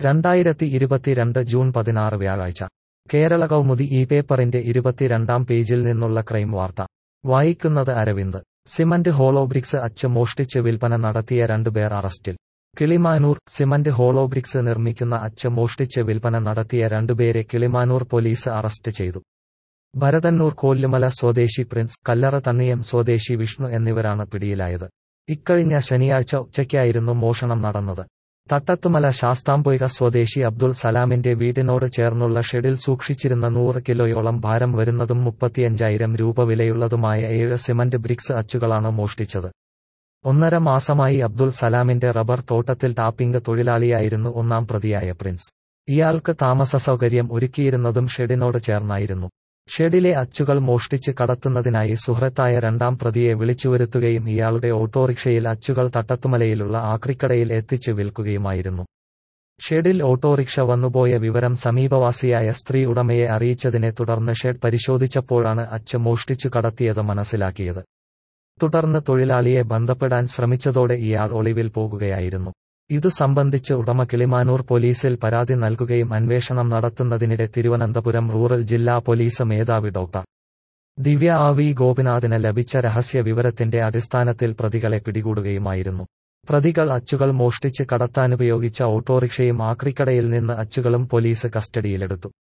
2022 June 16 വ്യാഴാഴ്ച കേരള കൗമുദി ഈ പേപ്പറിന്റെ 22-ാം പേജിൽ നിന്നുള്ള ക്രൈം വാർത്ത. വായിക്കുന്നത് അരവിന്ദ്. സിമന്റ് ഹോളോബ്രിക്സ് അച്ച് മോഷ്ടിച്ച് വിൽപ്പന നടത്തിയ 2 പേർ അറസ്റ്റിൽ. കിളിമാനൂർ. സിമന്റ് ഹോളോബ്രിക്സ് നിർമ്മിക്കുന്ന അച്ച് മോഷ്ടിച്ച് വിൽപ്പന നടത്തിയ 2 പേരെ കിളിമാനൂർ പോലീസ് അറസ്റ്റ് ചെയ്തു. ഭരതന്നൂർ കോല്ലുമല സ്വദേശി പ്രിൻസ്, കല്ലറ തണ്ണിയം സ്വദേശി വിഷ്ണു എന്നിവരാണ് പിടിയിലായത്. ഇക്കഴിഞ്ഞ ശനിയാഴ്ച ഉച്ചയ്ക്കായിരുന്നു മോഷണം നടന്നത്. തട്ടത്തുമല ശാസ്താംപൊയ്ക സ്വദേശി അബ്ദുൾ സലാമിന്റെ വീടിനോട് ചേർന്നുള്ള ഷെഡിൽ സൂക്ഷിച്ചിരുന്ന 100 കിലോയോളം ഭാരം വരുന്നതും 35,000 രൂപ വിലയുള്ളതുമായ 7 സിമന്റ് ബ്രിക്സ് അച്ചുകളാണ് മോഷ്ടിച്ചത്. 1.5 മാസമായി അബ്ദുൾ സലാമിന്റെ റബ്ബർ തോട്ടത്തിൽ ടാപ്പിംഗ് തൊഴിലാളിയായിരുന്നു ഒന്നാം പ്രതിയായ പ്രിൻസ്. ഇയാൾക്ക് താമസസൗകര്യം ഒരുക്കിയിരുന്നതും ഷെഡിനോട് ചേർന്നായിരുന്നു. ഷെഡിലെ അച്ചുകൾ മോഷ്ടിച്ച് കടത്തുന്നതിനായി സുഹൃത്തായ 2-ാം പ്രതിയെ വിളിച്ചുവരുത്തുകയും ഇയാളുടെ ഓട്ടോറിക്ഷയിൽ അച്ചുകൾ തട്ടത്തുമലയിലുള്ള ആക്രിക്കടയിൽ എത്തിച്ച് വിൽക്കുകയുമായിരുന്നു. ഷെഡിൽ ഓട്ടോറിക്ഷ വന്നുപോയ വിവരം സമീപവാസിയായ സ്ത്രീ ഉടമയെ അറിയിച്ചതിനെ തുടർന്ന് ഷെഡ് പരിശോധിച്ചപ്പോഴാണ് അച്ച് മോഷ്ടിച്ചു കടത്തിയത് മനസ്സിലാക്കിയത്. തുടർന്ന് തൊഴിലാളിയെ ബന്ധപ്പെടാൻ ശ്രമിച്ചതോടെ ഇയാൾ ഒളിവിൽ പോകുകയായിരുന്നു. ഇതു സംബന്ധിച്ച് ഉടമ കിളിമാനൂർ പോലീസിൽ പരാതി നൽകുകയും അന്വേഷണം നടത്തുന്നതിനിടെ തിരുവനന്തപുരം റൂറൽ ജില്ലാ പോലീസ് മേധാവി ഡോക്ടർ ദിവ്യ വി ഗോപിനാഥിന് ലഭിച്ച രഹസ്യ വിവരത്തിന്റെ അടിസ്ഥാനത്തിൽ പ്രതികളെ പിടികൂടുകയുമായിരുന്നു. പ്രതികൾ അച്ചുകൾ മോഷ്ടിച്ച് കടത്താനുപയോഗിച്ച ഓട്ടോറിക്ഷയും ആക്രിക്കടയിൽ നിന്ന് അച്ചുകളും പോലീസ് കസ്റ്റഡിയിലെടുത്തു.